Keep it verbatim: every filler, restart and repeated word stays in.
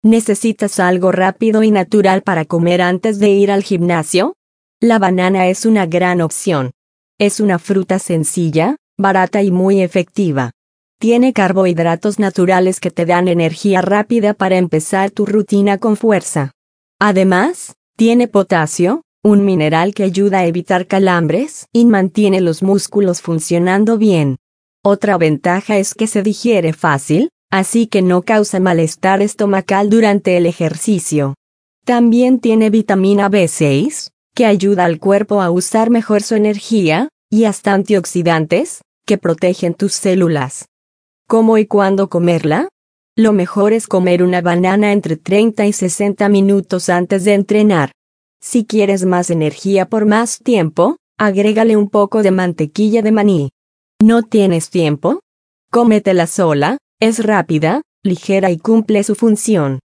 ¿Necesitas algo rápido y natural para comer antes de ir al gimnasio? La banana es una gran opción. Es una fruta sencilla, barata y muy efectiva. Tiene carbohidratos naturales que te dan energía rápida para empezar tu rutina con fuerza. Además, tiene potasio, un mineral que ayuda a evitar calambres y mantiene los músculos funcionando bien. Otra ventaja es que se digiere fácil, así que no causa malestar estomacal durante el ejercicio. También tiene vitamina B seis, que ayuda al cuerpo a usar mejor su energía, y hasta antioxidantes, que protegen tus células. ¿Cómo y cuándo comerla? Lo mejor es comer una banana entre treinta y sesenta minutos antes de entrenar. Si quieres más energía por más tiempo, agrégale un poco de mantequilla de maní. ¿No tienes tiempo? Cómetela sola, es rápida, ligera y cumple su función.